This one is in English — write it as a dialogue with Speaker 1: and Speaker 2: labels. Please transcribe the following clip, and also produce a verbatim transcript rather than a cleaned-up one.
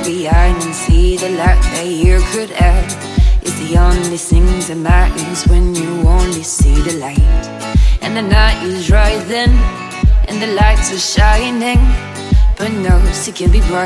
Speaker 1: behind and see the light that you could add. It's the only thing that matters when you only see the light. And the night is right then, and the lights are shining, but no, it can be bright.